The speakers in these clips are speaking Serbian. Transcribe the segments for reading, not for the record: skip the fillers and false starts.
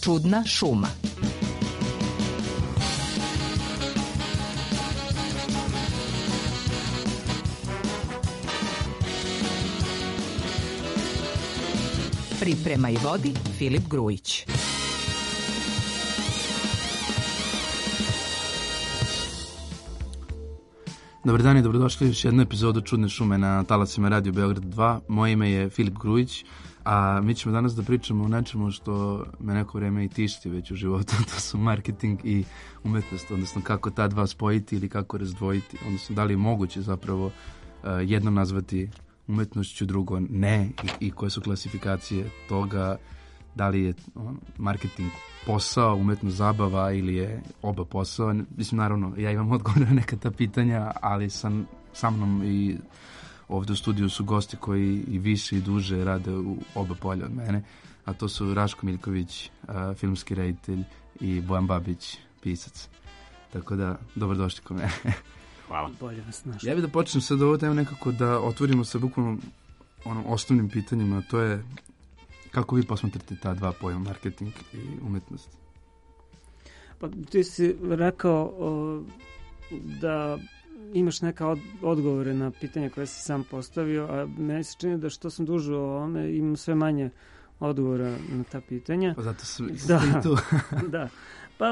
Čudna šuma. Priprema i vodi Filip Grujić. Dobar dan i dobrodošli u još jednu epizodu Čudne šume na talasima Radio Beograd 2. Moje ime je Filip Grujić, a mi ćemo danas da pričamo o nečemu što me neko vreme i tišti već u životu, to su marketing i umetnost, odnosno kako ta dva spojiti ili kako razdvojiti, odnosno da li je moguće zapravo jedno nazvati umetnošću, drugo ne, i koje su klasifikacije toga, da li je marketing posao, umetnost zabava ili je oba posao. Mislim, naravno, ja imam odgovor na neka ta pitanja, ali sa mnom i ovdje u studiju su gosti koji i više i duže rade u oba polja od mene, a to su Raško Miljković, filmski reditelj, i Bojan Babić, pisac. Tako da, dobrodošli kod mene. Hvala. Bolje vas našli. Ja bih da počnem sad ovo temu nekako da otvorimo sa bukvalno osnovnim pitanjima, a to je kako vi posmatrate ta dva pojma, marketing i umetnost? Pa ti si rekao da imaš neka odgovore na pitanja koje si sam postavio, a meni se čini da što sam duže o ovome imam sve manje odgovora na ta pitanja. Pa zato sam i tu. Da. Pa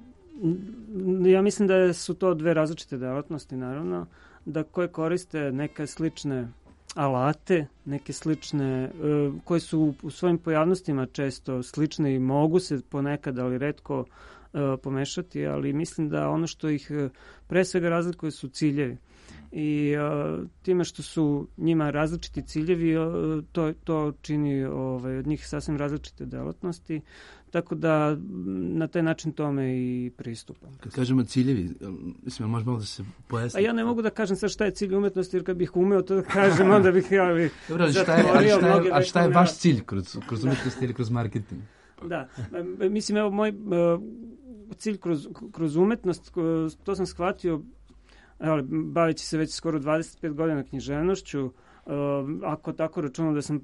ja mislim da su to dve različite delatnosti, naravno, da koje koriste neke slične alate, neke slične, koje su u svojim pojavnostima često slične i mogu se ponekad, ali retko pomešati, ali mislim da ono što ih pre svega razlikuje su ciljevi. I time što su njima različiti ciljevi, to čini od njih sasvim različite delatnosti, tako da na taj način tome i pristupam. Kad kažemo ciljevi, mislim, može malo da se pojasni? A ja ne mogu da kažem sad šta je cilj umetnosti, jer kad bih umeo to da kažem, onda bih Dobro, ali šta je vaš cilj kroz umetnost ili kroz marketing? Da, mislim, evo, moj cilj kroz umetnost, to sam shvatio, baveći se već skoro 25 godina književnošću, ako tako računam da sam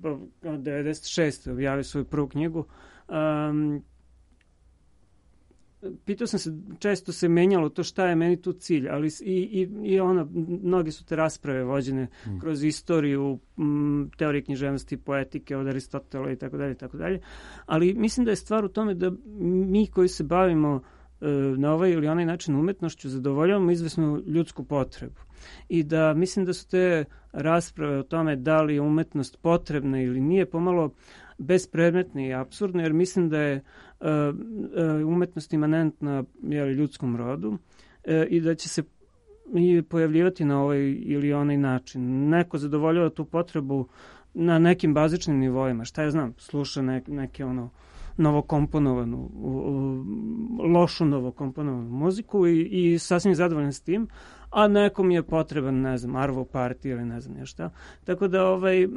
96. objavio svoju prvu knjigu, pitao sam se, često se menjalo to šta je meni tu cilj, ali i mnoge su te rasprave vođene kroz istoriju, teorije književnosti, poetike od Aristotela i tako dalje, ali mislim da je stvar u tome da mi koji se bavimo na ovaj ili onaj način umetnošću zadovoljavamo izvesnu ljudsku potrebu. I da mislim da su te rasprave o tome da li je umetnost potrebna ili nije pomalo bespredmetne i apsurdne, jer mislim da je umetnost imanentna ljudskom rodu i da će se pojavljivati na ovaj ili onaj način. Neko zadovoljava tu potrebu na nekim bazičnim nivoima. Šta ja znam, sluša neke novokomponovanu, lošu novokomponovanu muziku i sasvim zadovoljan s tim, a nekom je potreban, ne znam, Arvo Party ili ne znam nešto. Tako da,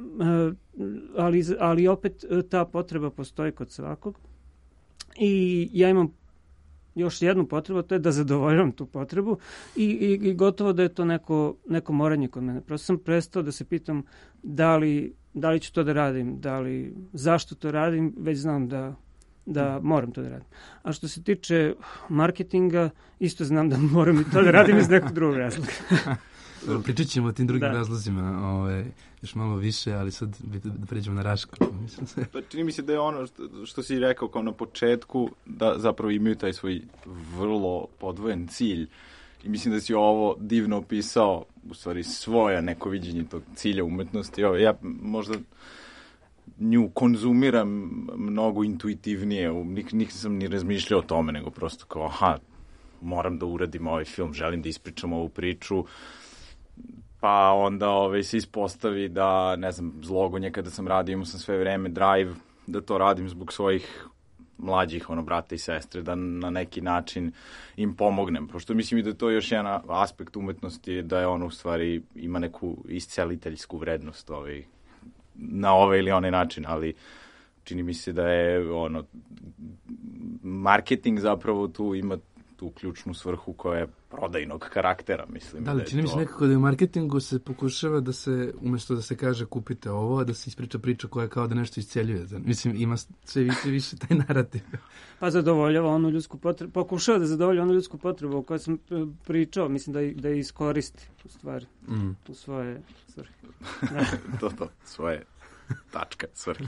ali opet ta potreba postoji kod svakog i ja imam još jednu potrebu, to je da zadovoljam tu potrebu i gotovo da je to neko moranje kod mene. Prosto sam prestao da se pitam da li ću to da radim, zašto to radim, već znam da moram to da radim. A što se tiče marketinga, isto znam da moram i to da radim iz nekog drugog razloga. Pričat ćemo o tim drugim razlozima još malo više, ali sad da pređemo na Raško. Pa čini mi se da je ono što si rekao kao na početku, da zapravo imaju taj svoj vrlo podvojen cilj. I mislim da si ovo divno opisao, u stvari svoje neko viđenje tog cilja umetnosti. Ja možda nju konzumiram mnogo intuitivnije, nisam ni razmišljao o tome, nego prosto kao, moram da uradim ovaj film, želim da ispričam ovu priču, pa onda se ispostavi da, ne znam, zlogonje kada sam radio, imao sam sve vreme drive da to radim zbog svojih mlađih, brata i sestre, da na neki način im pomognem, pošto mislim i da to je još jedan aspekt umetnosti, da je ono u stvari ima neku isceliteljsku vrednost na ovaj ili onaj način, ali čini mi se da je marketing zapravo tu ima tu ključnu svrhu koja je prodajnog karaktera, mislim. Da, ali čini mi se nekako da u marketingu se pokušava da se, umjesto da se kaže kupite ovo, a da se ispriča priča koja kao da nešto isceljuje. Mislim, ima sve više taj narativ. Pa zadovoljava onu ljudsku potrebu, pokušava da zadovolja onu ljudsku potrebu o kojoj sam pričao, mislim da je iskoristi u stvari, u svoje svrhe. To, svoje tačka svrhe.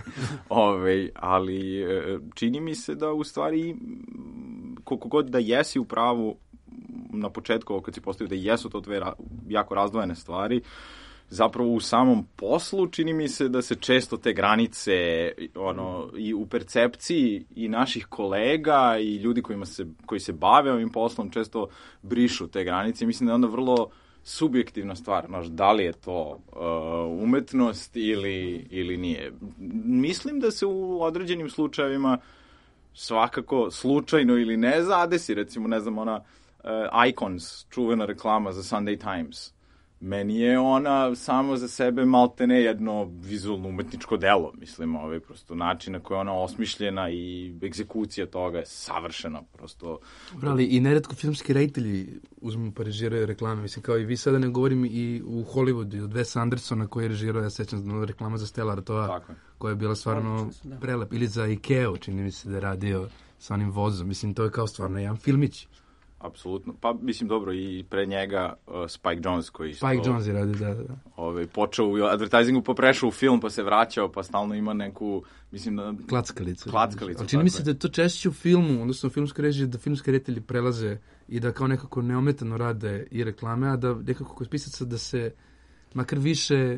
Ali čini mi se da u stvari koliko god da jesi u pravu na početku, kad si postavio da jesu to dve jako razdvojene stvari, zapravo u samom poslu čini mi se da se često te granice i u percepciji i naših kolega i ljudi koji se bave ovim poslom često brišu te granice. Mislim da je onda vrlo subjektivna stvar, da li je to umetnost ili nije. Mislim da se u određenim slučajevima svakako slučajno ili ne zadesi, recimo, ne znam, ona Icons, čuvena reklama za Sunday Times. Meni je ona samo za sebe maltene jedno vizualno umetničko delo, mislim, prosto način na koji je ona osmišljena i egzekucija toga je savršena, prosto. Ali i neretko filmski reditelji uzmu pa režiraju reklame, mislim, kao i vi sada ne govorim i u Hollywoodu, od Wes Andersona koji je režirao, ja sećam reklama za Stella Artois, koja je bila stvarno prelep, ili za Ikea, čini mi se da je radio sa onim vozom, mislim, to je kao stvarno jedan filmić. Apsolutno. Pa, mislim, dobro, i pre njega Spike Jonze koji Spike Jonze je radio, da. Počeo u advertisingu, pa prešao u film, pa se vraćao, pa stalno ima neku, mislim... Klackalicu. Ali čini mi se da je to češće u filmu, odnosno u filmskoj režiji, da filmski reditelji prelaze i da kao nekako neometano rade i reklame, a da nekako kod pisaca da se makar više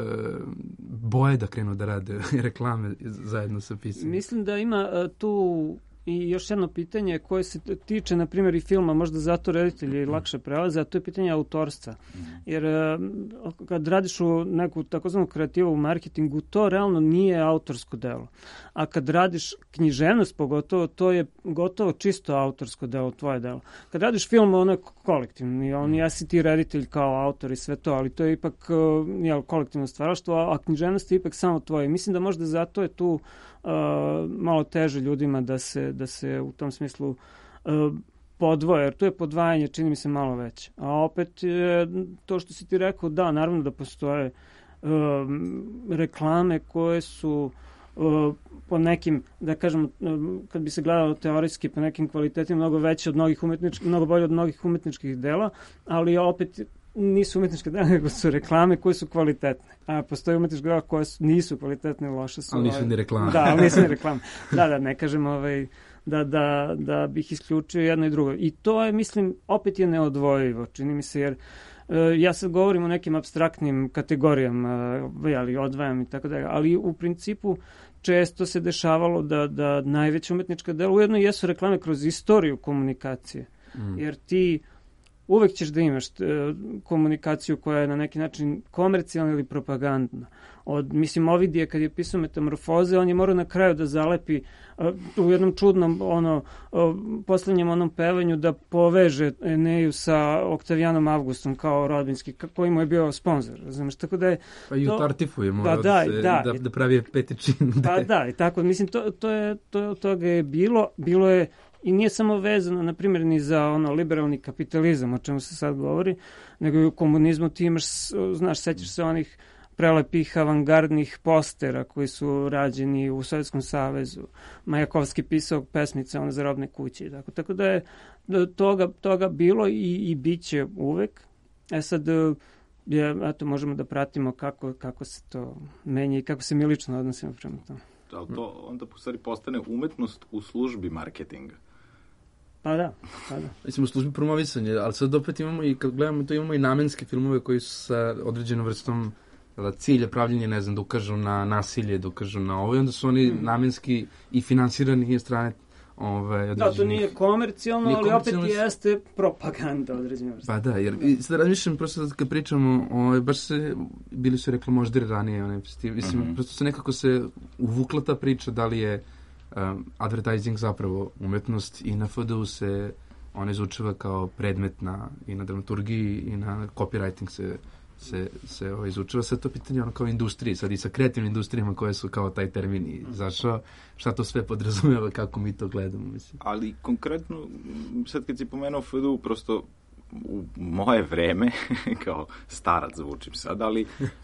boje da krenu da rade reklame zajedno sa pisanjem. Mislim da ima tu i još jedno pitanje koje se tiče, na primjer, i filma, možda zato reditelji lakše prelaze, a to je pitanje autorstva. Jer kad radiš u neku takozvanu kreativu u marketingu, to realno nije autorsko delo. A kad radiš književnost pogotovo, to je gotovo čisto autorsko delo, tvoje delo. Kad radiš film, ono je kolektivno. Jesi ti reditelj kao autor i sve to, ali to je ipak kolektivno stvaraštvo, a književnost je ipak samo tvoje. Mislim da možda zato je tu malo teže ljudima da se u tom smislu podvoje, jer tu je podvajanje, čini mi se, malo veće. A opet to što si ti rekao, da, naravno da postoje reklame koje su po nekim, da kažem, kad bi se gledalo teorijski, po nekim kvalitetima mnogo veće od mnogo bolje od mnogih umetničkih dela, ali opet nisu umetničke dela, nego su reklame koje su kvalitetne. A postoje umetničke dela koje nisu kvalitetne, loše su. Ali nisu ni reklame. Da, ali nisu ni reklame. Da, ne kažem da bih isključio jedno i drugo. I to je, mislim, opet je neodvojivo, čini mi se, jer ja sad govorim o nekim apstraktnim kategorijama, odvajam i tako dalje, ali u principu često se dešavalo da najveća umetnička dela ujedno jesu reklame kroz istoriju komunikacije. Jer ti uvek ćeš da imaš komunikaciju koja je na neki način komercijalna ili propagandna. Mislim, Ovidije kad je pisao Metamorfoze, on je morao na kraju da zalepi u jednom čudnom poslednjem onom pevanju da poveže Eneju sa Oktavijanom Avgustom kao rodbinski, koji mu je bio sponsor. Razumeš, tako da je... Pa i u Tartifu je morao da pravi petičin. Pa da, i tako. Mislim, toga je bilo je i nije samo vezano, na primjer, ni za liberalni kapitalizam, o čemu se sad govori, nego i u komunizmu ti imaš, sećaš se onih prelepih avangardnih postera koji su rađeni u Sovjetskom savezu. Majakovski pisao pesmice za robne kuće. Tako da je toga bilo i bit će uvek. Sad, možemo da pratimo kako se to menja i kako se mi lično odnosimo prema tome. Ali to onda postane umetnost u službi marketinga. Pa da. Mislim, u službi promovisanja, ali sad opet imamo i, kad gledamo to, imamo i namenske filmove koji su sa određenom vrstom cilja, pravljenje, ne znam, da ukažu na nasilje, da ukažu na ovo, i onda su oni namenski i finansirani iz strane određenih... Da, to nije komercijalno, ali opet jeste propaganda određena vrsta. Pa da, jer sad razmišljam, prosto kad pričamo, baš bili su reklamožderi ranije, mislim, prosto se nekako uvukla ta priča da li je advertising zapravo umetnost, i na FDU se on izučava kao predmet i na dramaturgiji i na copywriting se se izučava sve to pitanje ono kao industriji, sad i sa kreativnim industrijama koje su kao taj termin i zašao, šta to sve podrazumeva, kako mi to gledamo, mislim. Ali konkretno, sad kad si pomenuo FDU, prosto u moje vreme, kao starac zvučim sad, ali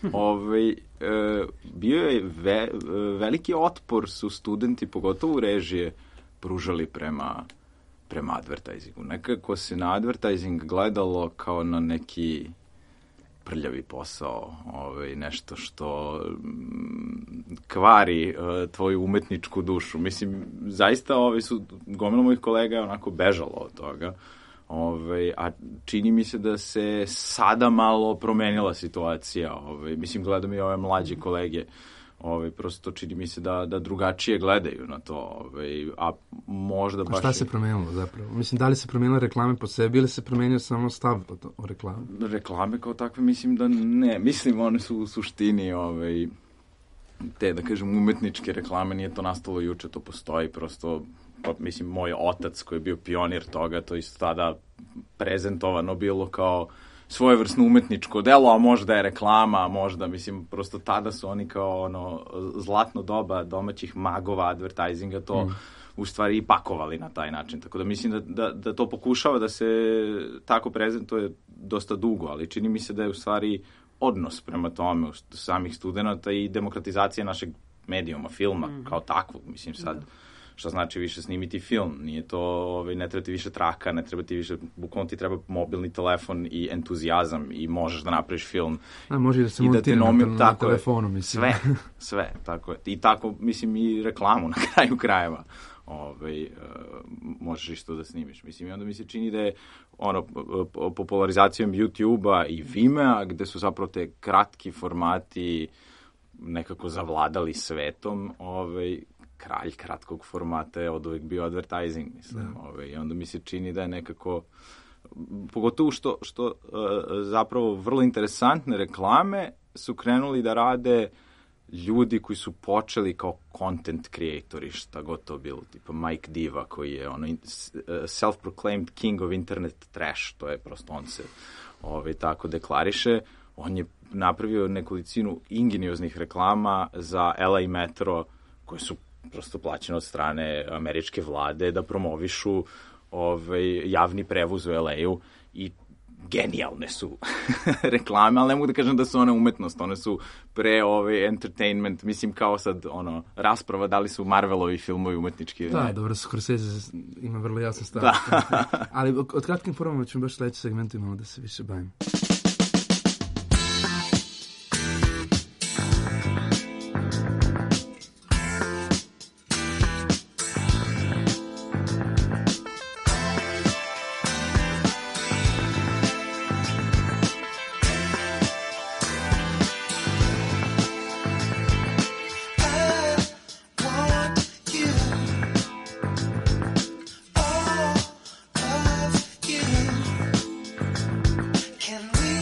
bio je veliki otpor su studenti, pogotovo u režije, pružali prema advertisingu. Nekako se na advertising gledalo kao na neki prljavi posao, nešto što kvari tvoju umetničku dušu. Mislim, zaista gomila mojih kolega je onako bežalo od toga. A čini mi se da se sada malo promenila situacija. Mislim, gledam i ove mlađe kolege. Prosto čini mi se da drugačije gledaju na to. A možda baš... A šta se promenilo zapravo? Mislim, da li se promenile reklame po sebi ili se promenio samo stav o reklami? Reklame kao takve mislim da ne. Mislim, one su u suštini te, da kažem, umetničke reklame. Nije to nastalo juče, to postoji. Prosto, mislim, moj otac koji je bio pionir toga, to isto tada prezentovano bilo kao svojevrsno umetničko delo, a možda je reklama, možda, mislim, prosto tada su oni kao zlatno doba domaćih magova advertisinga to u stvari i pakovali na taj način. Tako da mislim da to pokušava da se tako prezentuje dosta dugo, ali čini mi se da je u stvari odnos prema tome samih studenta i demokratizacija našeg medijuma, filma kao takvog, mislim sad. Što znači više snimiti film, nije to, ne treba ti više traka, ne treba ti više, bukvalno ti treba mobilni telefon i entuzijazam i možeš da napraviš film. A može da se montira na telefonu, mislim. Sve, tako je. I tako, mislim, i reklamu na kraju krajeva. Možeš isto da snimiš. Mislim, i onda mi se čini da je popularizacijom YouTube-a i Vimea, gde su zapravo te kratki formati nekako zavladali svetom, kralj kratkog formata je od uvek bio advertising, mislim. I onda mi se čini da je nekako, pogotovo što zapravo vrlo interesantne reklame su krenuli da rade ljudi koji su počeli kao content creatori, šta god to bilo, tipa Mike Diva, koji je self-proclaimed king of internet trash, to je prosto, on se tako deklariše. On je napravio nekolicinu ingenioznih reklama za LA Metro, koje su prosto plaćene od strane američke vlade da promovišu javni prevoz u LA-u i genijalne su reklame, ali ne mogu da kažem da su one umetnost, one su entertainment, mislim kao sad rasprava da li su Marvelovi filmovi umetnički. Da, dobro, Scorsese ima vrlo jasan stav. Ali od kratkim formama ćemo baš sledeći segmentu imamo da se više bavimo. Can we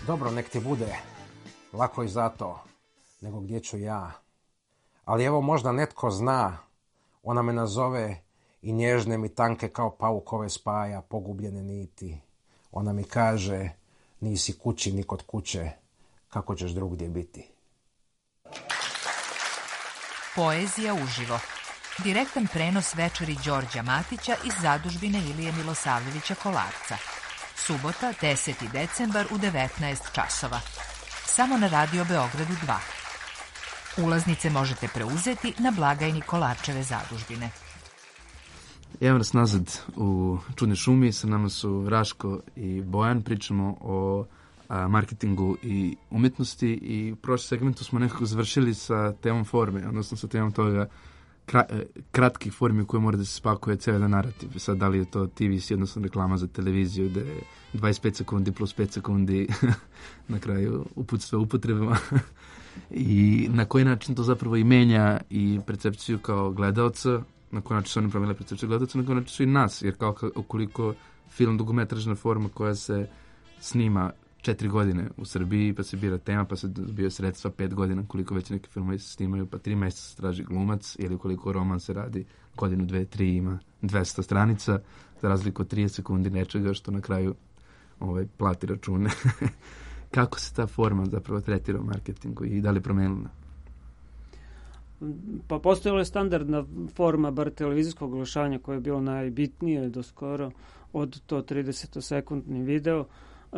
Dobro, nek ti bude lako i zato, nego gdje ću ja. Ali evo možda netko zna, ona me nazove i nježne mi tanke kao paukove spaja pogubljene niti. Ona mi kaže, nisi kući ni kod kuće, kako ćeš drugdje biti. Poezija uživo. Direktan prenos večeri Đorđa Matića iz zadužbine Ilije Milosavljevića Kolarca. Subota, 10. decembar u 19 časova. Samo na Radio Beogradu 2. Ulaznice možete preuzeti na blagajni Kolarčeve zadužbine. Evo nas nazad u Čudnoj šumi, sa nama su Raško i Bojan, pričamo o marketingu i umjetnosti i u prošlom segmentu smo nekako završili sa temom forme, odnosno sa temom toga kratkih formi u koje mora da se spakuje cijeli narativ. Sad, da li je to TVC, odnosno reklama za televiziju, gde je 25 sekundi plus 5 sekundi na kraju uputstva upotrebama. I na koji način to zapravo i menja i percepciju kao gledaoca, na koji način su oni promenili percepciju gledaoca, na koji način su i nas, jer kao ukoliko film dugometražna forma koja se snima 4 godine u Srbiji, pa se bira tema, pa se dobio sredstva 5 godina, koliko već neki filmovi se snimaju, pa 3 mjeseca se traži glumac, ili koliko roman se radi godinu, 2, 3, ima 200 stranica, za razliku od 30 sekundi nečega što na kraju plati račune. Kako se ta forma zapravo tretira u marketingu i da li je promenila? Pa postojala je standardna forma, bar televizijskog oglašavanja, koje je bilo najbitnije do skoro, od to 30-sekundni video,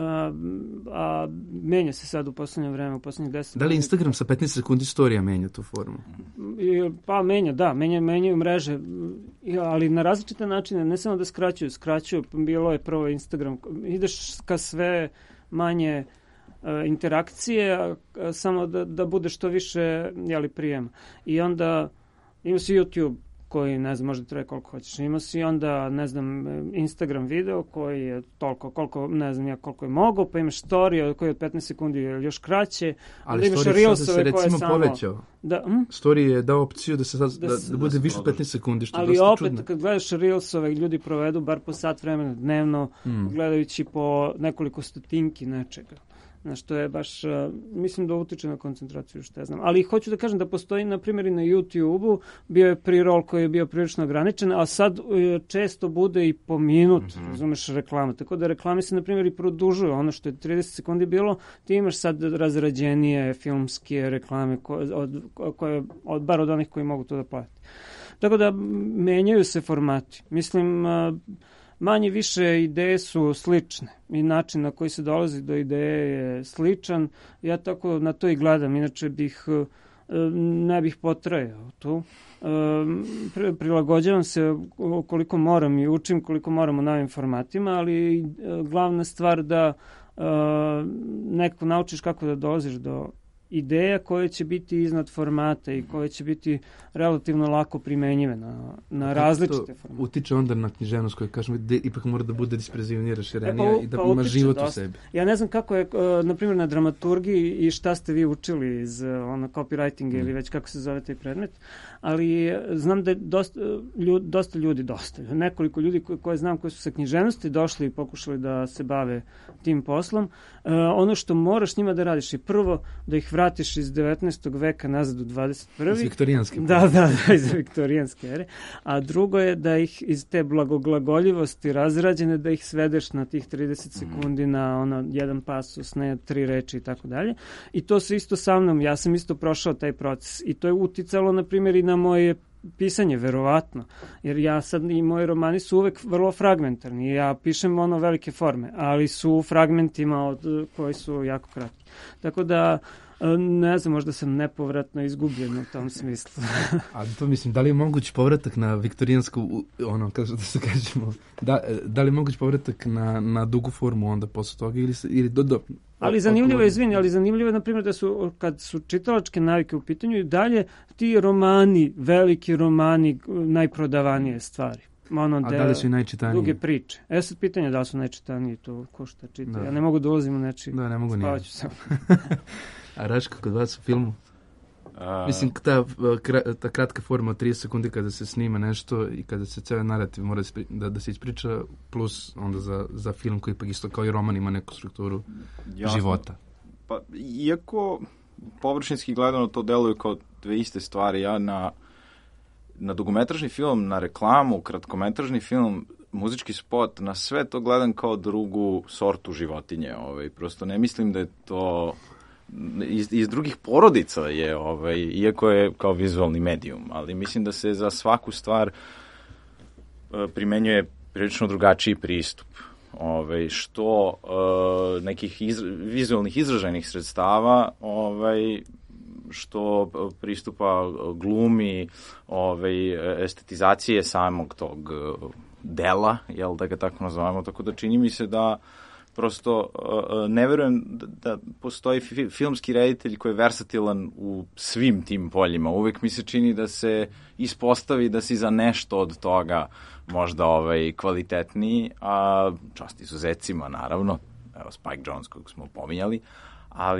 a menja se sad u posljednje vreme, u posljednjih 10 Da li Instagram sa 15 sekundi storija menja tu formu? Pa menjaju mreže, ali na različite načine, ne samo da skraćuju, bilo je prvo Instagram, ideš ka sve manje interakcije, samo da bude što više prijema. I onda ima si YouTube koji, ne znam, možda traje koliko hoćeš. Ima si onda, ne znam, Instagram video koji je toliko, koliko, ne znam ja koliko je mogo, pa imaš story koji je od 15 sekundi još kraće. Ali story se recimo povećao. Story je dao opciju da se da bude više od 15 sekundi, što je dosta čudno. Ali opet, kad gledaš Reelsove, ljudi provedu bar po sat vremena dnevno, gledajući po nekoliko stotinki nečega. Što je baš, mislim da utiče na koncentraciju, što ja znam. Ali hoću da kažem da postoji, na primjer, i na YouTube-u, bio je pre-roll koji je bio prilično ograničen, a sad često bude i po minut, razumeš, reklama. Tako da reklame se, na primjer, i produžuju. Ono što je 30 sekundi bilo, ti imaš sad razrađenije filmske reklame, bar od onih koji mogu to da plati. Tako da menjaju se formati. Mislim, manje više ideje su slične i način na koji se dolazi do ideje je sličan. Ja tako na to i gledam, inače ne bih potrajao tu. Prilagođavam se koliko moram i učim koliko moram o novim formatima, ali glavna stvar da nekako naučiš kako da dolaziš do ideja koje će biti iznad formata i koje će biti relativno lako primenjive na različite formate. Utiče onda na književnost koja, kažemo, ipak mora da bude disperzivnija, raširenija i da ima život u sebi. Ja ne znam kako je, na primjer, na dramaturgiji i šta ste vi učili iz copywritinga ili već kako se zove taj predmet, ali znam da je dosta ljudi, nekoliko ljudi koje znam koji su sa književnosti došli i pokušali da se bave tim poslom. Ono što moraš njima da radiš je prvo da ih vratiš iz 19. veka nazad u 21. Iz viktorijanske. Da, iz viktorijanske ere. A drugo je da ih iz te blagoglagoljivosti razrađene, da ih svedeš na tih 30 sekundi na jedan pasus, ne 3 reči i tako dalje. I to se isto sa mnom, ja sam isto prošao taj proces. I to je uticalo, na primjer, i na moje pisanje, verovatno. Jer ja sad i moji romani su uvek vrlo fragmentarni. Ja pišem velike forme, ali su u fragmentima koji su jako kratki. Tako da ne znam, možda sam nepovratno izgubljen u tom smislu. A to mislim, da li je moguć povratak na viktorijansku, da se kažemo, da li je moguć povratak na dugu formu onda posle toga ili Ali zanimljivo je, na primjer, da su, kad su čitalačke navike u pitanju, i dalje ti romani, veliki romani, najprodavanije stvari. Da li su i najčitaniji? Duge priče. Sad pitanje da li su najčitaniji, to ko šta čita. Ja ne mogu da ulazim u nečiji. Da, ne mogu nije. Spavaću sam. A Raško, kod vas u filmu? Mislim, ta kratka forma od 30 sekundi kada se snima nešto i kada se cijeli narativ mora da se ispriča, plus onda za film koji ipak isto kao i roman ima neku strukturu života. Pa, iako površinski gledano to deluje kao dve iste stvari, ja na dugometražni film, na reklamu, kratkometražni film, muzički spot, na sve to gledam kao drugu sortu životinje. Prosto ne mislim da je to iz drugih porodica je, iako je kao vizualni medijum, ali mislim da se za svaku stvar primenjuje prilično drugačiji pristup. Što nekih vizualnih izraženih sredstava, što pristupa glumi, estetizacije samog tog dela, jel da ga tako nazovemo, tako da čini mi se da prosto ne verujem da postoji filmski reditelj koji je versatilan u svim tim poljima. Uvek mi se čini da se ispostavi da si za nešto od toga možda kvalitetniji, a čast izuzecima naravno, evo Spike Jonze kojeg smo pominjali, ali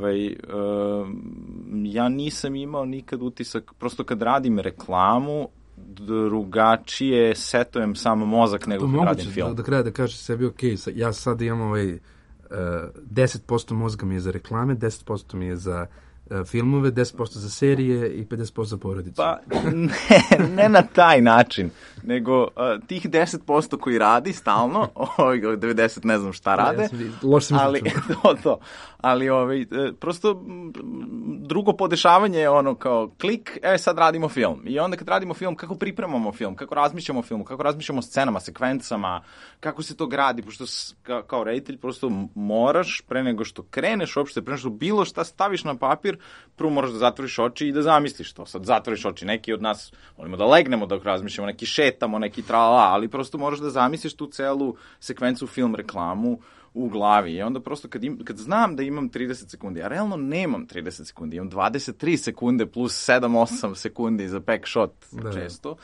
ja nisam imao nikad utisak, prosto kad radim reklamu, drugačije setujem sam mozak nego kad radim film. Da kraja da kažeš sebi, ok, ja sad imam 10% mozga mi je za reklame, 10% mi je za filmove, 10% za serije i 50% za porodicu. Pa ne na taj način, nego tih 10% koji radi stalno, 90 ne znam šta rade, ali ali prosto drugo podešavanje je ono kao klik, sad radimo film. I onda kad radimo film, kako pripremamo film, kako razmišljamo o filmu, kako razmišljamo o scenama, sekvencama, kako se to gradi, pošto kao reditelj prosto moraš pre nego što kreneš uopšte, pre nego što bilo šta staviš na papir, prvo moraš da zatvoriš oči i da zamisliš to. Sad zatvoriš oči, neki od nas volimo da legnemo dok razmišljamo, neki šetamo, neki trala, ali prosto moraš da zamisliš tu celu sekvencu, film, reklamu u glavi. I onda prosto kad znam da imam 30 sekundi, a realno nemam 30 sekundi, imam 23 sekunde plus 7-8 sekundi za back shot često,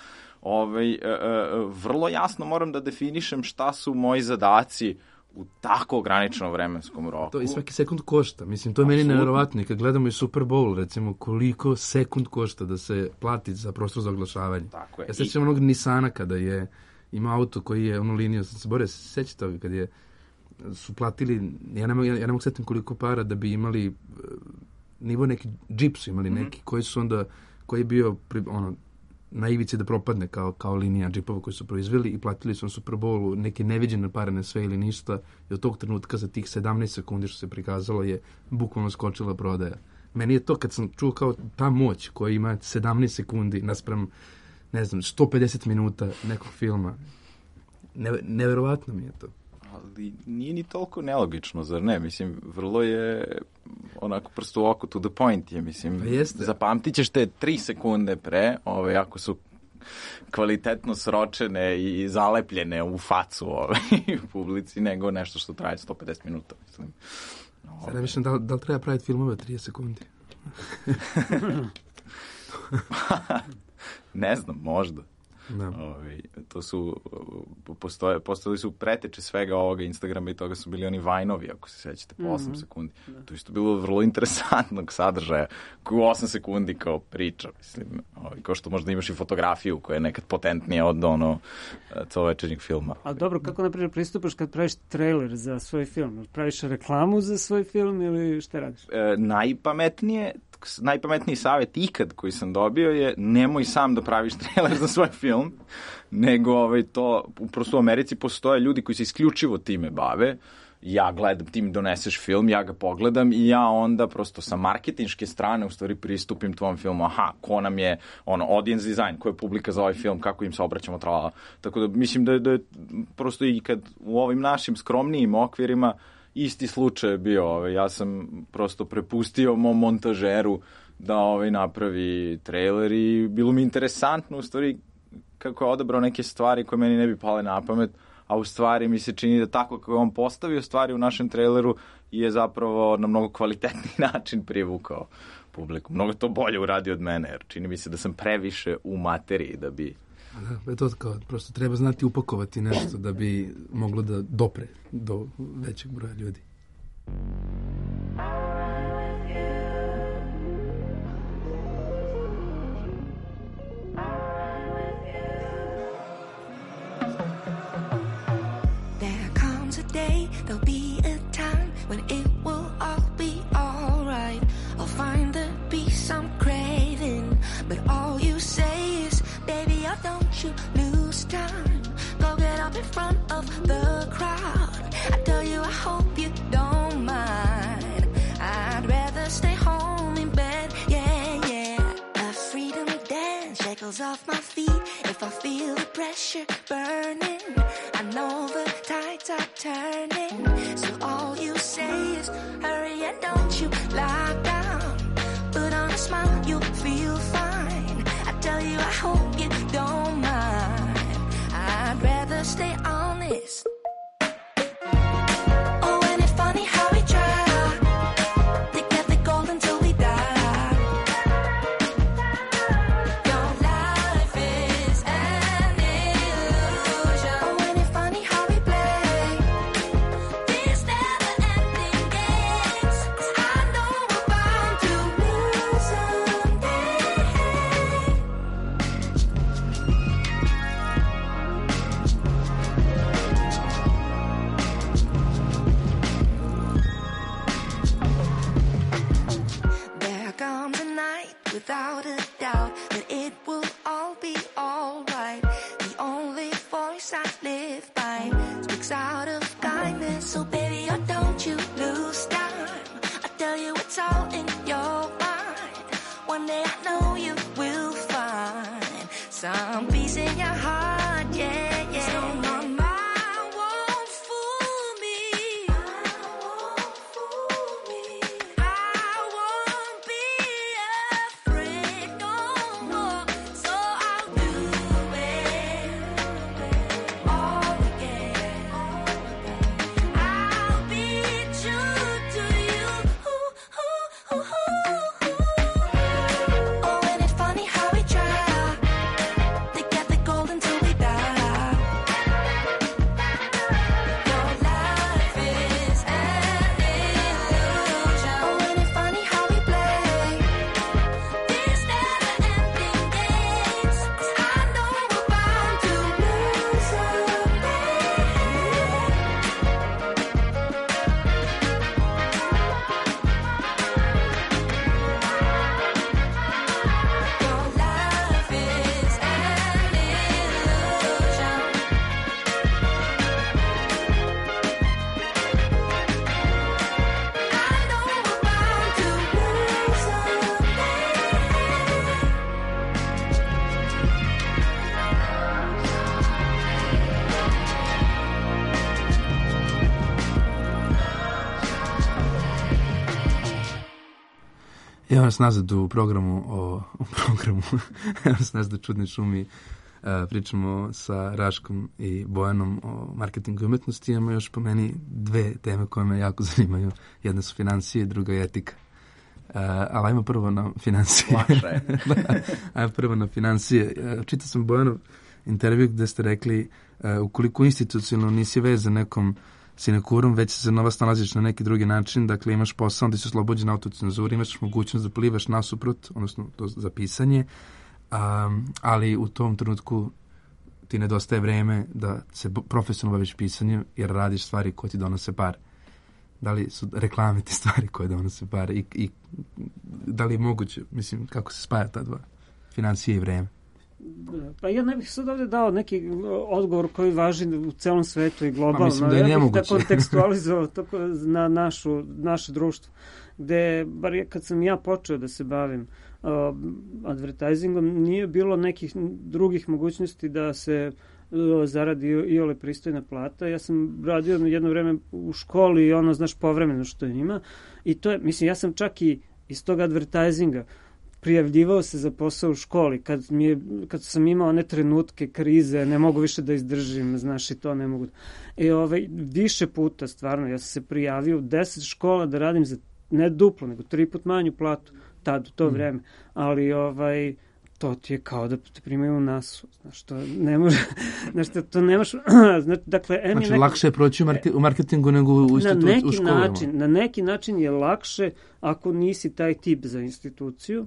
vrlo jasno moram da definišem šta su moji zadaci u tako ograničenom vremenskom roku. To i svaki sekund košta. Mislim, to je meni nevjerovatno. I kad gledamo i Super Bowl, recimo, koliko sekund košta da se plati za prostor za oglašavanje. Tako je. Ja sećam onog Nissana kada je ima auto koji je onu liniju, sam se borio, sećate toga kad su platili, ja ne mogu setim koliko para da bi imali nivo neki džip su imali neki, koji je bio na ivici da propadne kao linija džipova koji su proizveli i platili su na Super Bowlu neke neviđene pare na sve ili ništa i od tog trenutka za tih 17 sekundi što se prikazalo je bukvalno skočila prodaja. Meni je to kad sam čuo kao ta moć koja ima 17 sekundi naspram, ne znam, 150 minuta nekog filma. Neverovatno mi je to. Ali nije ni toliko nelogično, zar ne? Mislim, vrlo je onako prsto u oko, to the point je, mislim. Pa jeste. Zapamtit ćeš te 3 sekunde pre, ako su kvalitetno sročene i zalepljene u facu u publici, nego nešto što traje 150 minuta, mislim. Sada mislim, da li treba praviti filmove 30 sekundi? Ne znam, možda. Da. To su postojali su preteče svega ovoga Instagrama i toga su bili oni Vajnovi, ako se sećate, po 8 sekundi. Da. To isto bilo vrlo interesantnog sadržaja koji u 8 sekundi kao priča, mislim, kao što možda imaš i fotografiju koja je nekad potentnija od celovečernjeg filma. A dobro, kako naprijed pristupaš kad praviš trailer za svoj film? Praviš reklamu za svoj film ili šta radiš? Najpametniji savjet ikad koji sam dobio je nemoj sam da praviš trailer za svoj film, nego to, prosto u Americi postoje ljudi koji se isključivo time bave. Ja gledam, ti mi doneseš film, ja ga pogledam i ja onda prosto sa marketinške strane u stvari pristupim tvom filmu. Aha, ko nam je audience design, ko je publika za ovaj film, kako im se obraćamo, tralala. Tako da mislim da je prosto i kad u ovim našim skromnijim okvirima isti slučaj je bio. Ja sam prosto prepustio mom montažeru da napravi trailer i bilo mi interesantno u stvari kako je odabrao neke stvari koje meni ne bi pale na pamet, a u stvari mi se čini da tako kako je on postavio stvari u našem traileru je zapravo na mnogo kvalitetniji način privukao publiku. Mnogo to bolje uradio od mene, jer čini mi se da sam previše u materiji da bi... Da, to kao, prosto treba znati upakovati nešto da bi moglo da dopre do većeg broja ljudi. There comes a day, there'll be a time when it will all be kiss I'm craving, but all you say is, baby, oh, don't you lose time. Go get up in front of the crowd. I tell you, I hope you don't mind. I'd rather stay home in bed, yeah, yeah. A freedom dance shackles off my feet. If I feel the pressure burning, I know the tides are turning. So all you say is, hurry and don't you lie down. Put on a smile, you'll feel fine. I tell you, I hope you don't mind. I'd rather stay honest. Oh, and it's funny how we try to get the gold until we die. Your life is an illusion. Oh, and it's funny how we play these never-ending games. 'Cause I know we're bound to lose someday. There comes a night without a doubt that it will all be alright. The only voice I live by speaks out of kindness. So baby, oh, don't you lose time. I tell you it's all in your mind. One day I know you will find some peace in your heart, yeah, yeah. So my mind won't fool me. I won't be afraid no more. So I'll do it all again. I'll be true to you. Oh, and it's funny how we try to get the gold until we die. Your life is an illusion. Oh, and it's funny how we play these never-ending games. 'Cause I know we're bound to lose someday. Your life is an illusion. I know we're bound to lose someday. Evo nas nazad u programu evo nas nazad u Čudnoj šumi. Pričamo sa Raškom i Bojanom o marketingu i umetnosti. Imamo još po meni dve teme koje me jako zanimaju. Jedna su financije, druga je etika. Ali ajmo prvo na financije. Lakše je. Ajmo prvo na financije. Čitao sam Bojanov intervju gde ste rekli ukoliko institucionalno nisi vezan nekom sinekurom, već se novac nalaziš na neki drugi način, dakle imaš posao, onda si oslobođen autocenzure, imaš mogućnost da plivaš nasuprot, odnosno to za pisanje, ali u tom trenutku ti nedostaje vreme da se profesionalno baviš pisanjem, jer radiš stvari koje ti donose pare. Da li su reklame ti stvari koje donose pare i da li je moguće, mislim, kako se spaja ta dva, financije i vreme? Pa ja ne bih sad ovdje dao neki odgovor koji važi u celom svetu i globalno. Mislim da je nemoguće. Ja bih da kontekstualizovao to na naše društvo. Gde, bar kad sam ja počeo da se bavim advertisingom, nije bilo nekih drugih mogućnosti da se zaradi iole pristojna plata. Ja sam radio jedno vreme u školi i ono, znaš, povremeno što ima. I to je, mislim, ja sam čak i iz tog advertisinga prijavljivao se za posao u školi, kad sam imao one trenutke krize, ne mogu više da izdržim, znaš, i to ne mogu. Više puta, stvarno, ja sam se prijavio u 10 škola da radim za ne duplo, nego 3 puta manju platu, tad, u to vreme. Ali, to ti je kao da te primaju u nasu, znaš, to ne može, znaš, to ne može, dakle, znači, lakše je proći u marketingu nego u školama. Na neki način je lakše ako nisi taj tip za instituciju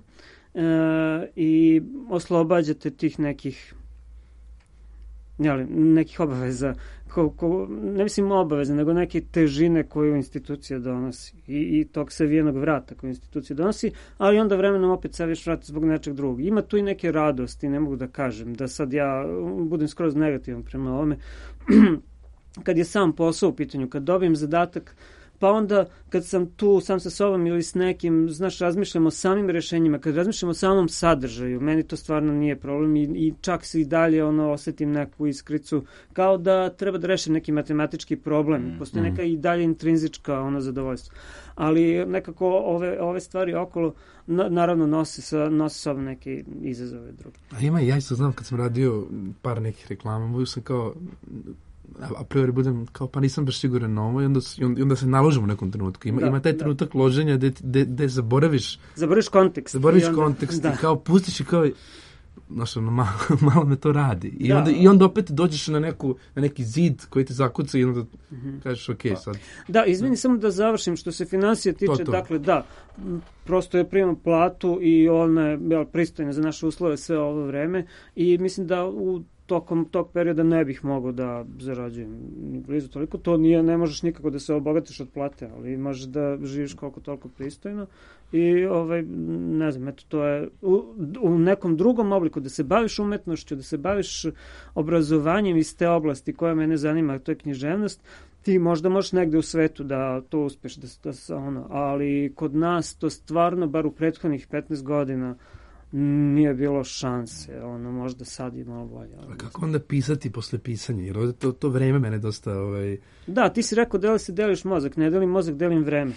i oslobađate tih nekih obaveza ne mislim obaveze, nego neke težine koju institucija donosi i tog savijenog vrata koju institucija donosi, ali onda vremenom opet saviješ vrat zbog nečeg drugog. Ima tu i neke radosti, ne mogu da kažem, da sad ja budem skroz negativan prema ovome. Kad je sam posao u pitanju, kad dobijem zadatak, pa onda kad sam tu sam sa sobom ili s nekim, znaš, razmišljam o samim rešenjima, kad razmišljam o samom sadržaju, meni to stvarno nije problem i čak se i dalje osetim neku iskricu, kao da treba da rešim neki matematički problem, postoji neka i dalje intrinzička zadovoljstvo. Ali nekako ove stvari okolo naravno nose sa sobom neke izazove druge. A ima i ja isto znam kad sam radio par nekih reklama, moju sam kao a priori budem kao pa nisam baš siguran na ovo i onda se naložim u nekom trenutku. Ima taj trenutak loženja gde zaboraviš kontekst. I kao pustiš i kao znaš, malo me to radi. I onda opet dođeš na neki zid koji te zakuca i onda kažeš ok, sad. Da, izvini, samo da završim što se finansija tiče, dakle da, prosto je primam platu i ona je pristojna za naše uslove sve ovo vreme i mislim da tokom tog perioda ne bih mogao da zarađujem ni blizu toliko. To ne možeš nikako da se obogatiš od plate, ali možeš da živiš koliko toliko pristojno i ne znam, eto, to je u nekom drugom obliku, da se baviš umetnošću, da se baviš obrazovanjem iz te oblasti koja mene zanima, to je književnost, ti možda možeš negde u svetu da to uspeš, ali kod nas to stvarno, bar u prethodnih 15 godina, nije bilo šanse, možda sad je malo bolje. A kako onda pisati posle pisanja? Jer ovdje to vreme mene dosta... Da, ti si rekao da li se deliš mozak, ne delim mozak, delim vreme.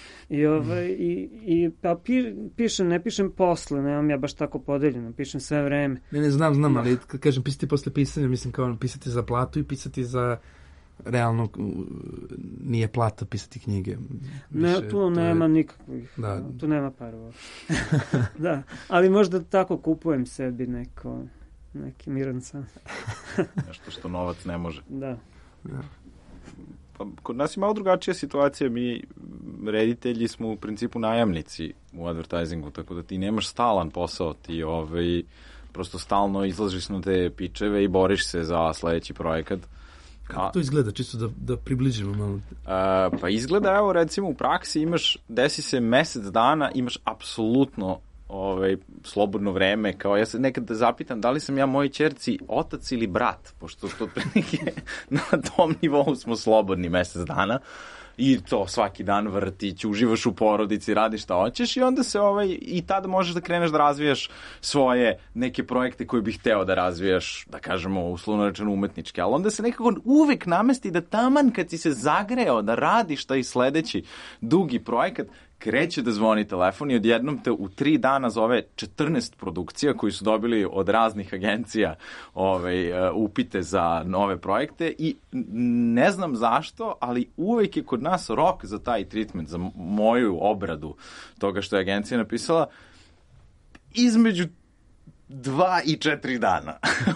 Ne pišem posle, nemam ja baš tako podeljeno, pišem sve vreme. Ne, znam, ali kad kažem pisati posle pisanja, mislim kao pisati za platu i pisati za... realno nije plata pisati knjige. Tu nema nikakvih, tu nema parova. Da, ali možda tako kupujem sebi neki miran san. Nešto što novac ne može. Da. Pa, kod nas je malo drugačija situacija, mi reditelji smo u principu najamnici u advertisingu, tako da ti nemaš stalan posao, ti prosto stalno izlažiš na te pičeve i boriš se za sledeći projekat. Kako to izgleda, čisto da približimo malo? Pa izgleda, evo recimo u praksi desi se mesec dana, imaš apsolutno slobodno vreme, kao ja se nekad zapitam da li sam ja mojoj ćerci otac ili brat, pošto to na tom nivou smo slobodni mesec dana. I to svaki dan vrtić, uživaš u porodici, radiš šta hoćeš i onda se i tada možeš da kreneš da razvijaš svoje neke projekte koje bih hteo da razvijaš, da kažemo uslovno rečeno umetničke, ali onda se nekako uvek namesti da taman kad si se zagreo da radiš taj sledeći dugi projekat, kreće da zvoni telefon i odjednom te u 3 dana zove 14 produkcija koji su dobili od raznih agencija upite za nove projekte i ne znam zašto, ali uvek je kod nas rok za taj treatment, za moju obradu toga što je agencija napisala, između 2 i 4 dana.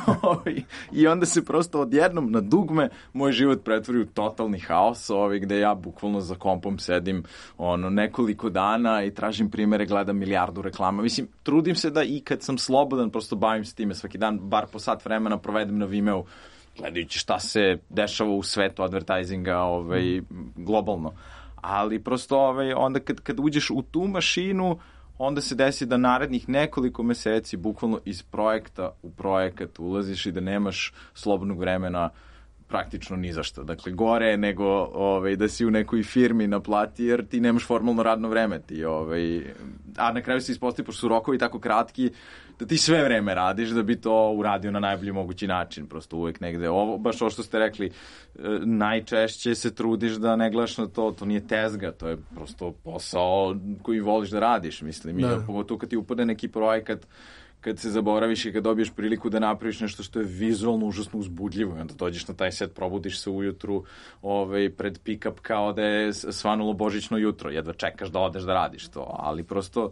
I onda se prosto odjednom na dugme moj život pretvori u totalni haos, gde ja bukvalno za kompom sedim nekoliko dana i tražim primere, gledam milijardu reklama. Mislim, trudim se da i kad sam slobodan, prosto bavim se time svaki dan, bar po sat vremena provedem na Vimeo, gledajući šta se dešava u svetu advertisinga globalno. Ali prosto onda kad uđeš u tu mašinu, onda se desi da narednih nekoliko meseci bukvalno iz projekta u projekat ulaziš i da nemaš slobodnog vremena praktično ni za što. Dakle, gore je nego da si u nekoj firmi na plati, jer ti nemaš formalno radno vreme. A na kraju se ispostavi, pošto su rokovi tako kratki, da ti sve vreme radiš da bi to uradio na najbolji mogući način. Prosto uvek negde. Baš ovo što ste rekli, najčešće se trudiš da ne gledaš na to nije tezga, to je prosto posao koji voliš da radiš, mislim. Pogotovo kad ti upade neki projekat, kad se zaboraviš i kad dobiješ priliku da napraviš nešto što je vizualno užasno uzbudljivo i onda dođeš na taj set, probudiš se ujutru pred pick-up kao da je svanulo božićno jutro, jedva čekaš da odeš da radiš to, ali prosto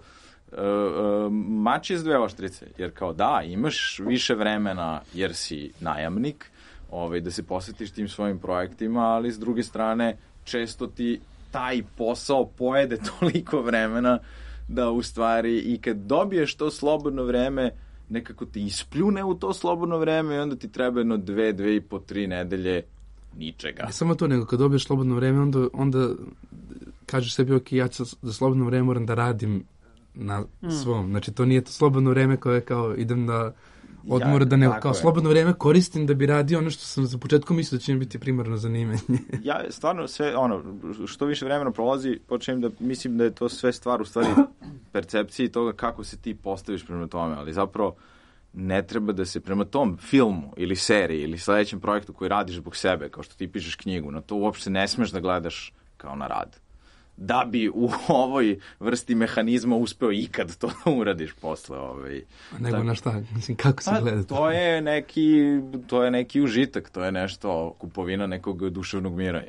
mač je s dve oštrice, jer kao da, imaš više vremena jer si najamnik, da se posvetiš tim svojim projektima, ali s druge strane često ti taj posao pojede toliko vremena da u stvari i kad dobiješ to slobodno vreme, nekako ti ispljune u to slobodno vreme i onda ti treba 2, 2,5, 3 nedelje ničega. Ne samo to, nego kad dobiješ slobodno vreme, onda kažeš sebi, ok, ja ću za slobodno vreme moram da radim na svom. Znači, to nije to slobodno vreme koje kao idem da odmor, da ne, kao slobodno vreme koristim da bi radio ono što sam za početku mislio da će mi biti primarno zanimanje. Ja stvarno sve, što više vremena prolazi, počnem da mislim da je to sve stvar u stvari percepciji toga kako se ti postaviš prema tome, ali zapravo ne treba da se prema tom filmu ili seriji ili sledećem projektu koji radiš zbog sebe, kao što ti pišeš knjigu, na to uopšte ne smeš da gledaš kao na rad. Da bi u ovoj vrsti mehanizma uspeo ikad to da uradiš posle. Nego na šta? Mislim, kako se gleda to? To je neki užitak, to je nešto, kupovina nekog duševnog mira.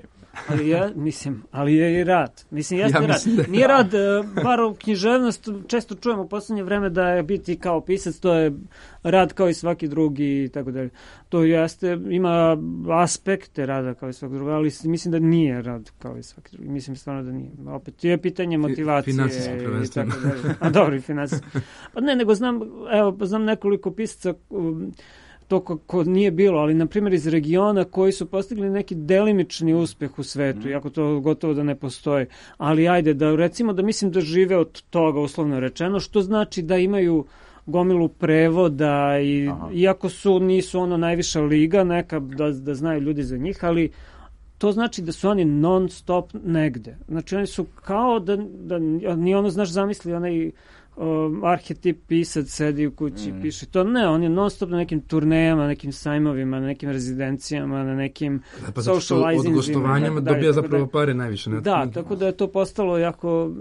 Ali je i rad. Mislim, jeste rad. Nije rad, bar u književnost, često čujemo u poslednje vreme da je biti kao pisac, to je rad kao i svaki drugi i tako dalje. To jeste, ima aspekte rada kao i svaki drugi, ali mislim da nije rad kao i svaki drugi. Mislim stvarno da nije. Opet, je pitanje motivacije. Finansijski prvenstveno. A dobro, i finansijski. Pa ne, nego znam nekoliko pisaca to ko nije bilo, ali na primjer iz regiona koji su postigli neki delimični uspeh u svetu, iako to gotovo da ne postoji. Ali ajde, da recimo da mislim da žive od toga, uslovno rečeno, što znači da imaju gomilu prevoda i iako nisu ono najviša liga, neka da znaju ljudi za njih, ali to znači da su oni non stop negde. Znači oni su kao da ni ono, znaš, zamisli onaj arhetip pisac sedi u kući i piše. To ne, on je non stop na nekim turnejama, na nekim sajmovima, na nekim rezidencijama, na nekim socializingima. Od gostovanjama dobija zapravo pare najviše. Tako da je to postalo jako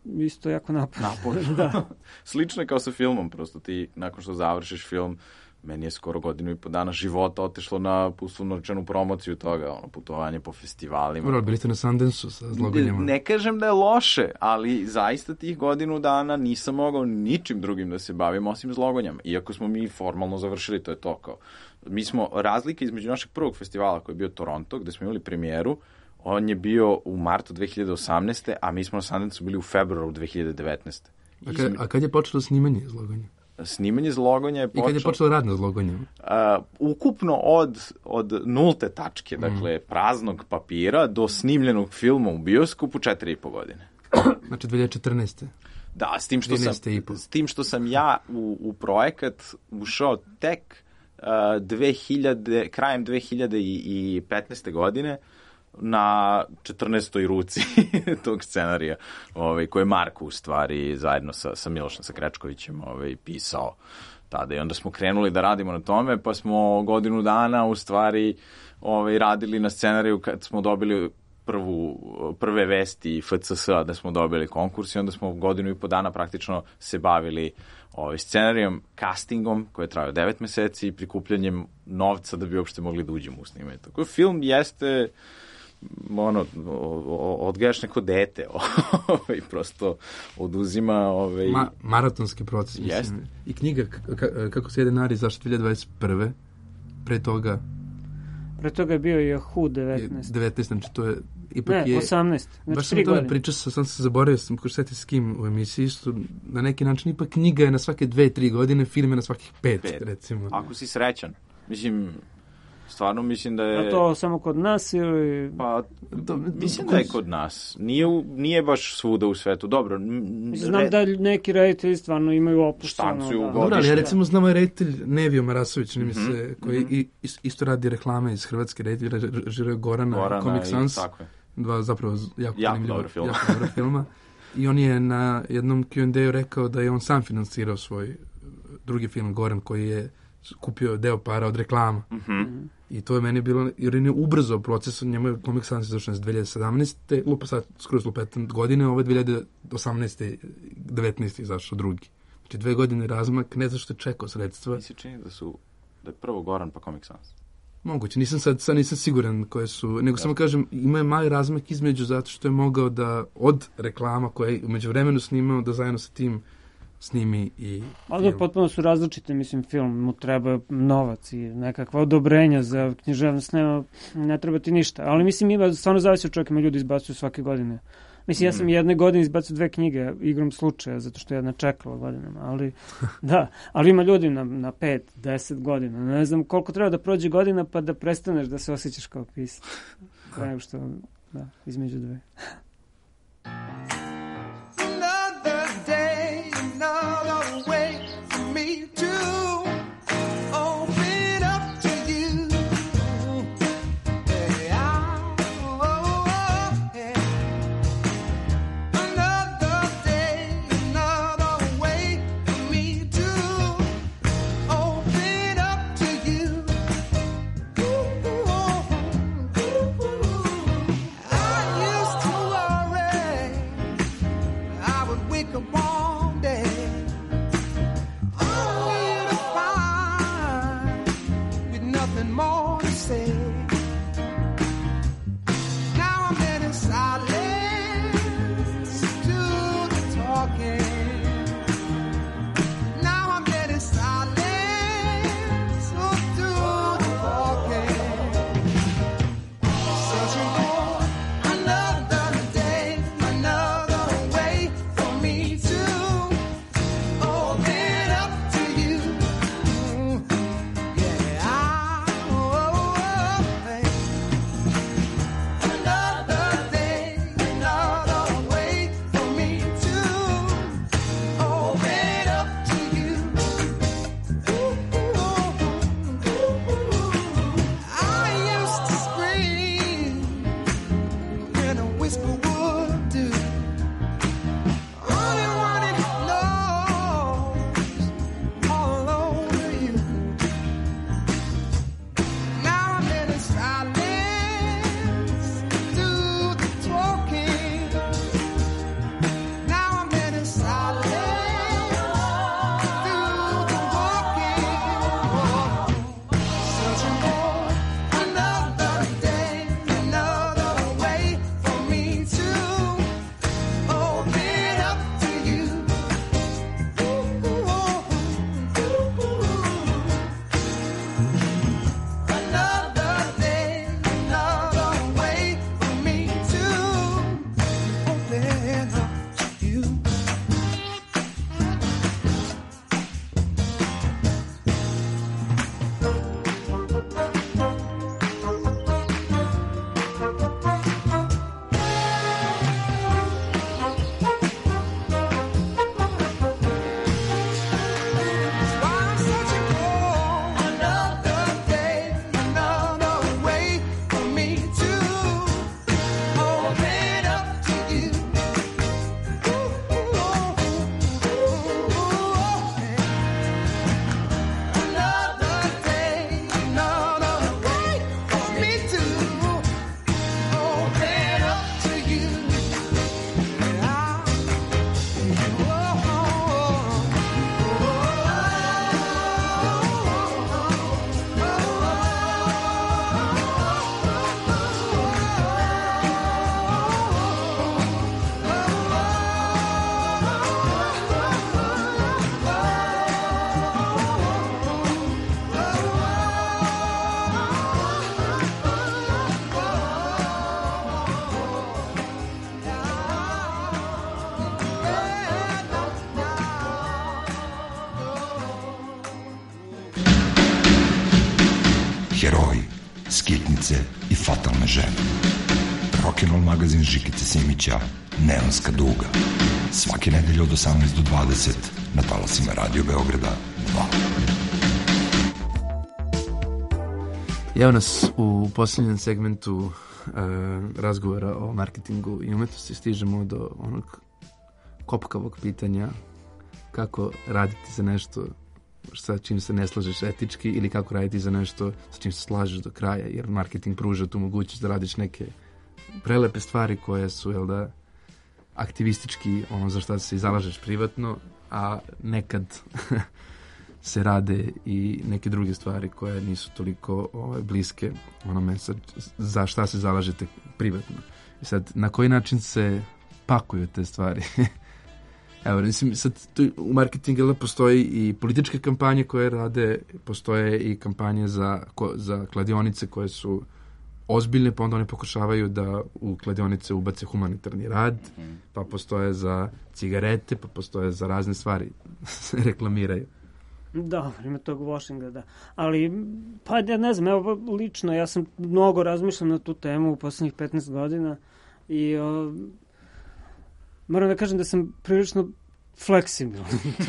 naporno. Da. Slično je kao sa filmom, prosto ti nakon što završiš film, meni je skoro 1.5 godina života otišlo na uslovno rečenu promociju toga, putovanje po festivalima. Dobro, bili ste na Sundance-u sa zloganjama. Ne kažem da je loše, ali zaista tih 1 godinu nisam mogao ničim drugim da se bavim osim zloganjama. Iako smo mi formalno završili, to je to kao. Mi smo, razlike između našeg prvog festivala koji je bio Toronto, gde smo imali premijeru, on je bio u martu 2018. a mi smo na Sundance-u bili u februaru 2019. A kad je počelo snimanje zloganja? Snimanje zlogonja je počelo... I kad je počelo rad na zlogonju? Ukupno od nulte tačke, dakle praznog papira, do snimljenog filma u bioskopu 4,5 godine. Znači 2014. Da, s tim što sam ja u projekat ušao tek krajem 2015. godine, na 14. ruci tog scenarija, koji je Marko u stvari zajedno sa Milošem Krečkovićem pisao tada. I onda smo krenuli da radimo na tome, pa smo 1 godinu u stvari radili na scenariju kad smo dobili prve vesti FCS-a da smo dobili konkurs i onda smo 1,5 godinu praktično se bavili scenarijom, castingom koji je trajao 9 meseci i prikupljanjem novca da bi uopšte mogli da uđemo u snimanje. Tako film jeste odgajaš neko dete prosto oduzima maratonski proces, mislim. I knjiga Kako se jede nari zašto 2021. Pre toga je bio Yahoo 19, znači to je ipak 18, znači baš sam o tome pričao, sam se zaboravio, sam ko setio s kim u emisiji, što na neki način ipak knjiga je na svake 2-3 godine, film je na svakih 5, recimo. Ako si srećan, mislim, stvarno mislim da je... A to samo kod nas ili... Pa, mislim da je kod nas. Nije baš svuda u svetu. Dobro. Znam da neki reditelji stvarno imaju opušteno. Štancuju godišnje. Dobro, ali ja recimo znam ovaj reditelj Nevio Marasović, mi se, koji isto radi reklame iz Hrvatske, reditelj, režiruje Gorana i Comic Sans. Dva zapravo jako dobra filma. I on je na jednom Q&A-u rekao da je on sam finansirao svoj drugi film Goran, koji je kupio deo para od reklama. I to je meni bilo, jer je ubrzao proces, njemu je Comic Sans izvršen 2017. Lupa sad skroz lupetan godine, ovo je 2018. 19. izašao drugi. Znači 2 godine razmak, ne znam što je čekao sredstva. Mi se čini da je prvo Goran pa Comic Sans. Moguće, nisam siguran koje su, nego samo kažem, ima je mali razmak između zato što je mogao da od reklama koje je umeđu vremenu snimao, da zajedno sa tim snimi i... Ali potpuno su različite, mislim, film mu treba novac i nekakva odobrenja za književnost, ne treba ti ništa. Ali mislim, stvarno zavisi od čovjeka, ljudi izbacuju svake godine Mislim, ja sam jedne godine izbacio 2 knjige igrom slučaja, zato što je jedna čekala godinama, ali da, ali ima ljudi na 5, 10 godina. Ne znam koliko treba da prođe godina pa da prestaneš da se osjećaš kao pisac. Nego što, da, između 2. Another day, another way for me to open up to you. Yeah, yeah. Another day, another way for me to open up to you. I used to worry I would wake up one day only to find with nothing more to say. Now I'm in silence to the talking. Now I'm in silence to the walking. Searching for another day, another way for me to open up to you. Yeah, another day, another way for me to open up to you. I used to scream when a whisper would do. Only one it knows all over you. Now I'm in silence to the talking. Now I'm in silence to the walking. Searching for another day, another way for me to open up to you. Another day, another way for me to open up to you. I'm searching for another day, another way for me to open up to you. Another day, another way for me to open up to you. Heroji, skitnice i fatalne žene. Rock'n'roll magazin Žikice Simića, Neonska duga. Svake nedelje od 18 do 20 na talasima Radio Beograda 2. Evo nas u posljednjem segmentu razgovora o marketingu i umetnosti. Stižemo do onog kopkavog pitanja kako raditi za nešto sa čim se ne slažeš etički ili kako raditi za nešto sa čim se slažeš do kraja, jer marketing pruža tu mogućnost da radiš neke prelepe stvari koje su, jel da, aktivistički ono za šta se zalažeš privatno, a nekad se rade i neke druge stvari koje nisu toliko bliske onome za šta se zalažete privatno. I sad, na koji način se pakuju te stvari? Evo, mislim, sad u marketingu postoji i političke kampanje koje rade, postoje i kampanje za kladionice koje su ozbiljne, pa onda oni pokušavaju da u kladionice ubace humanitarni rad, pa postoje za cigarete, pa postoje za razne stvari. Reklamiraju. Da, ima tog washinga, da. Ali, pa ja ne znam, evo lično, ja sam mnogo razmišljam na tu temu u poslednjih 15 godina i moram da kažem da sam prilično fleksibilan.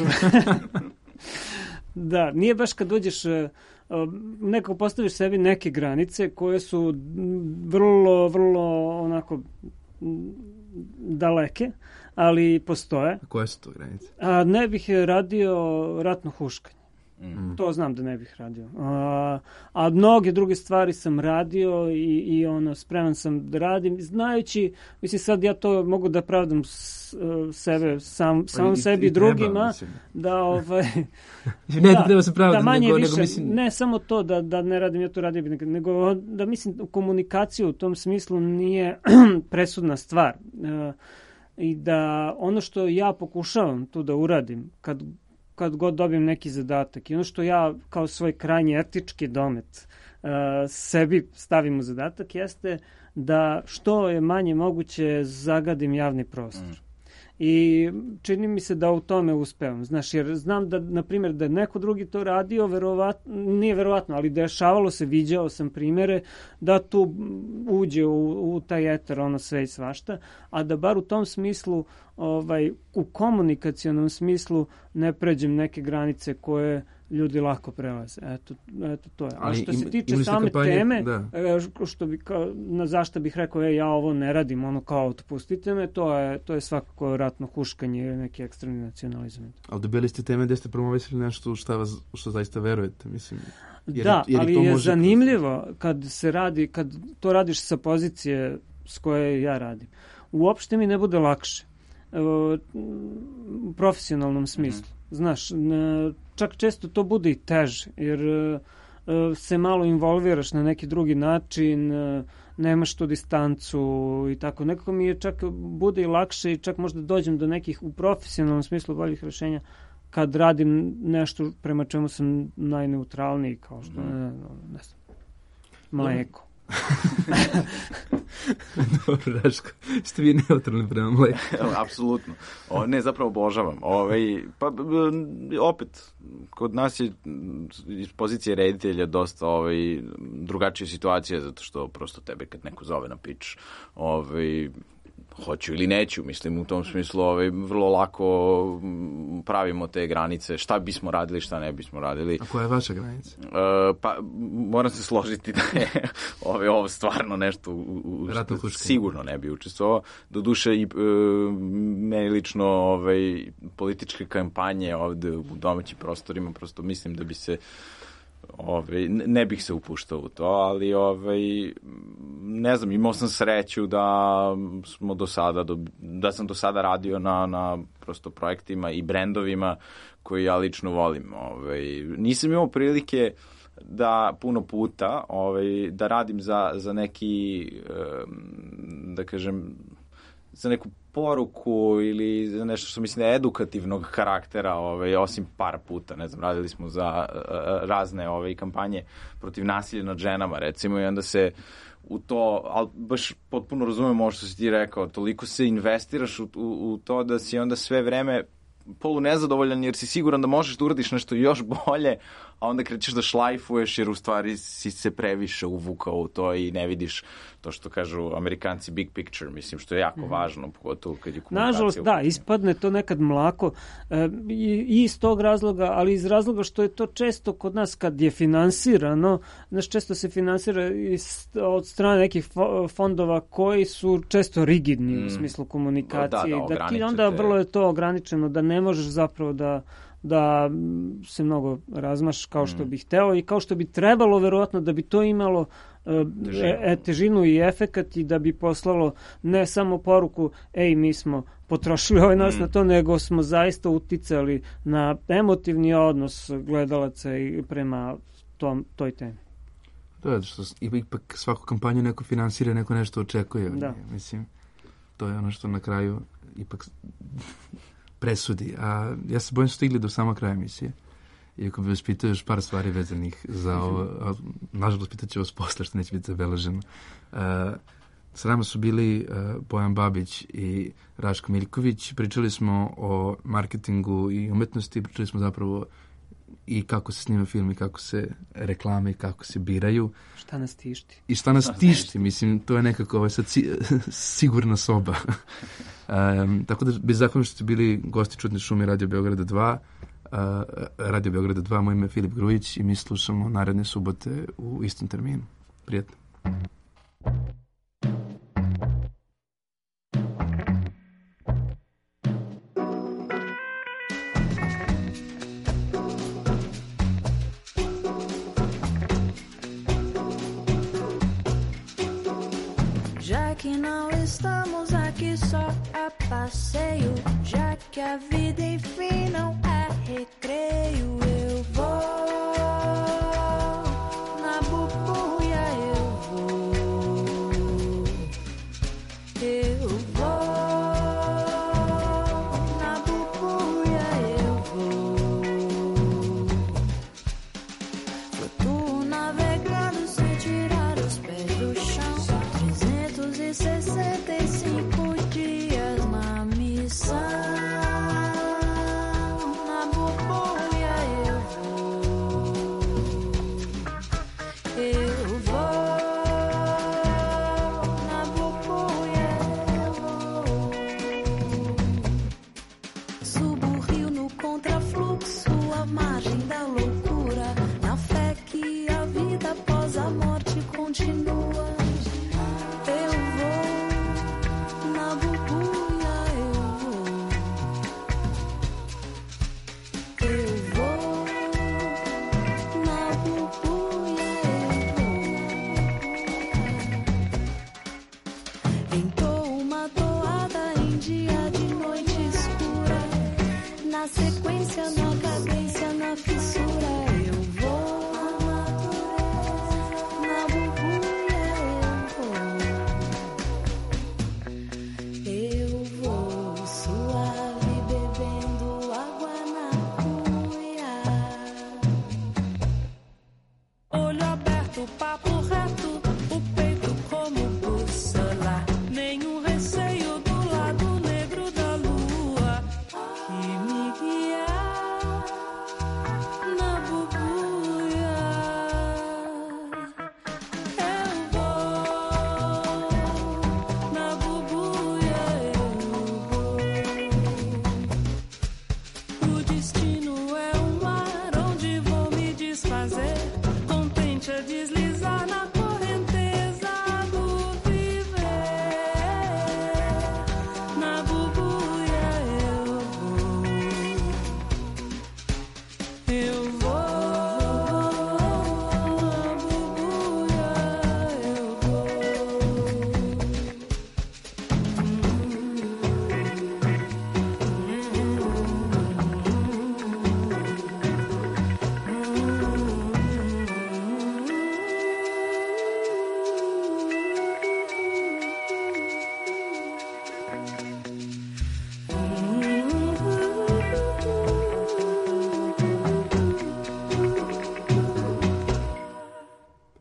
Da, nije baš kad dođeš, nekako postaviš sebi neke granice koje su vrlo onako daleke, ali postoje. A koje su to granice? Ne bih radio ratno huškanje. To znam da ne bih radio. A mnoge druge stvari sam radio i spreman sam da radim. Znajući, mislim sad ja to mogu da pravdam sebe, sam sebi i drugima. Da, ne treba se pravdati, da manje nego više, mislim... ne samo to da ne radim, ja to radim, nego da mislim komunikaciju u tom smislu nije presudna stvar. I da ono što ja pokušavam tu da uradim, kad god dobijem neki zadatak i ono što ja kao svoj krajnji etički domet sebi stavim u zadatak jeste da što je manje moguće zagadim javni prostor. I čini mi se da u tome uspevam. Znaš, jer znam da, na primjer, da neko drugi to radio, nije verovatno, ali dešavalo se, viđao sam primjere da tu uđe u taj eter sve i svašta, a da bar u tom smislu, u komunikacionom smislu ne pređem neke granice koje ljudi lako prelaze. Eto to je. A što se tiče same teme, zašto bih rekao, ja ovo ne radim, kao otpustite me, to je svakako ratno huškanje ili neki ekstremni nacionalizam. Ali dobili ste teme gde ste promovisali nešto što zaista verujete, mislim. Ali je zanimljivo kad to radiš sa pozicije s koje ja radim. Uopšte mi ne bude lakše. U profesionalnom smislu. Znaš, čak često to bude i teže, jer se malo involviraš na neki drugi način, nemaš tu distancu i tako. Nekako mi je čak bude i lakše i čak možda dođem do nekih u profesionalnom smislu boljih rešenja kad radim nešto prema čemu sam najneutralniji, kao što ne znam, mleko. Dobro, Raško, ste vi neutralni prema mleku? Apsolutno. Ne, zapravo obožavam. Pa opet, kod nas je iz pozicije reditelja dosta drugačija situacija, zato što prosto tebe kad neko zove na pitch, hoću ili neću, mislim, u tom smislu vrlo lako pravimo te granice, šta bismo radili, šta ne bismo radili. A koja je vaša granica? Pa, moram se složiti da je ovo stvarno nešto sigurno ne bi učestvovao. Doduše, i meni lično političke kampanje ovde u domaćim prostorima, prosto mislim da bi se ne bih se upuštao u to, ali ne znam, imao sam sreću da sam do sada radio na prosto projektima i brendovima koji ja lično volim. Nisam imao prilike da puno puta da radim za neki, da kažem, za neku poruku ili za nešto što mislim da je edukativnog karaktera, osim par puta, ne znam, radili smo za razne kampanje protiv nasilja nad ženama, recimo, i onda se u to, ali baš potpuno razumem ovo što si ti rekao, toliko se investiraš u to da si onda sve vreme polu nezadovoljan jer si siguran da možeš da uradiš nešto još bolje, a onda krećeš da šlajfuješ jer u stvari si se previše uvukao u to i ne vidiš to što kažu Amerikanci big picture, mislim, što je jako važno, pogotovo kad je komunikacija. Nažalost, da, ispadne to nekad mlako i iz tog razloga, ali iz razloga što je to često kod nas kad je finansirano, često se finansira od strane nekih fondova koji su često rigidni u smislu komunikacije. Da ti onda vrlo je to ograničeno, da ne možeš zapravo da se mnogo razmaš kao što bih hteo i kao što bi trebalo verovatno da bi to imalo težinu i efekat i da bi poslalo ne samo poruku mi smo potrošili ovaj nas na to, nego smo zaista uticali na emotivni odnos gledalaca i prema toj temi. To je što ipak svaku kampanju neko finansira, neko nešto očekuje. Da. Mislim, to je ono što na kraju ipak presudi. A ja se bojim stigli do samog kraja emisije. I ako bi vas pitao još par stvari vezanih za ovo, nažalost pitat ću vas posle što neće biti zabeleženo. S nama su bili Bojan Babić i Raško Miljković. Pričali smo o marketingu i umetnosti, pričali smo zapravo i kako se snima film i kako se reklame i kako se biraju. Šta nas tišti? I šta nas tišti, mislim, to je nekako sad sigurna soba. Tako da bez zakona što ste bili gosti Čudne šume Radio Beograda 2, Radio Beograda 2, moje ime je Filip Grujić i mi slušamo naredne subote u istom terminu. Prijatno. Já que não estamos aqui só a passeio, já que a vida enfim não é recreio, eu vou na bubuia, eu vou na bubuia, eu vou. Flutuo navegando sem tirar os pés do chão. 365 dias na missão. Na bubuia eu vou. Na bubuia eu vou. Subo o rio no contrafluxo, à margem da lua.